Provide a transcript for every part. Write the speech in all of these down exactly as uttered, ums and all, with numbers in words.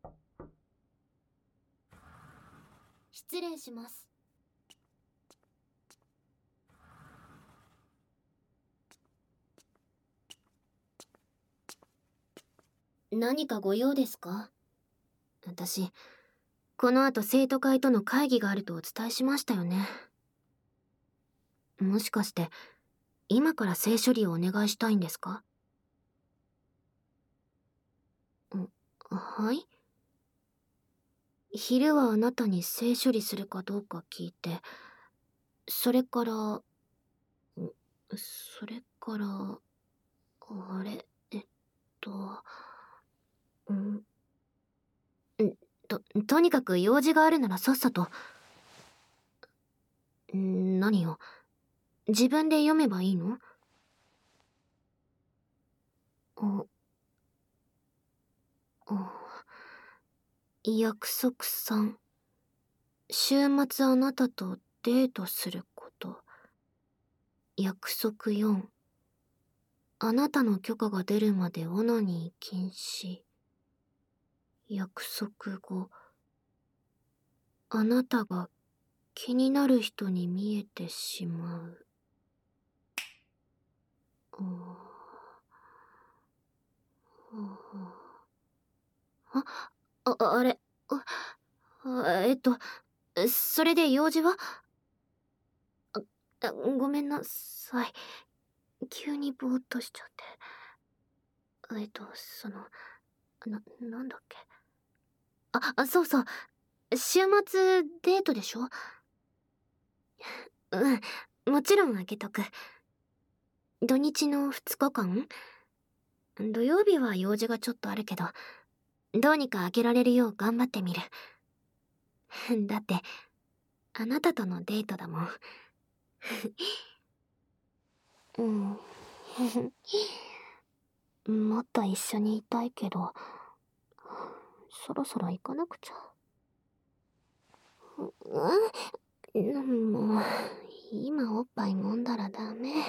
失礼します。何かご用ですか？私、この後生徒会との会議があるとお伝えしましたよね。もしかして、今から性処理をお願いしたいんですか？ん、はい？昼はあなたに性処理するかどうか聞いて、それから、んそれから、あれ、えっと、んんと、とにかく用事があるならさっさと。ん何よ。自分で読めばいいの？あ、あ、約束さん。週末あなたとデートすること。約束よん。あなたの許可が出るまでオナニー禁止。約束ご。あなたが気になる人に見えてしまう。あ、あ、ああれ、あ、あえっと、それで用事は？あ、あごめんなさい。急にぼーっとしちゃって。えっと、その、な、なんだっけ。あ、あ、そうそう。週末デートでしょ？うん、もちろんあげとく。土日のふつかかん？土曜日は用事がちょっとあるけど、どうにかあげられるよう頑張ってみる。だって、あなたとのデートだもん。うん。もっと一緒にいたいけど、そろそろ行かなくちゃ。うん、もう、今おっぱい飲んだらダメ。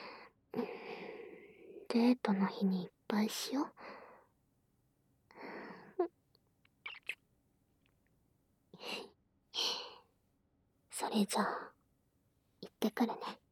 デートの日にいっぱいしよう。それじゃあ、行ってくるね。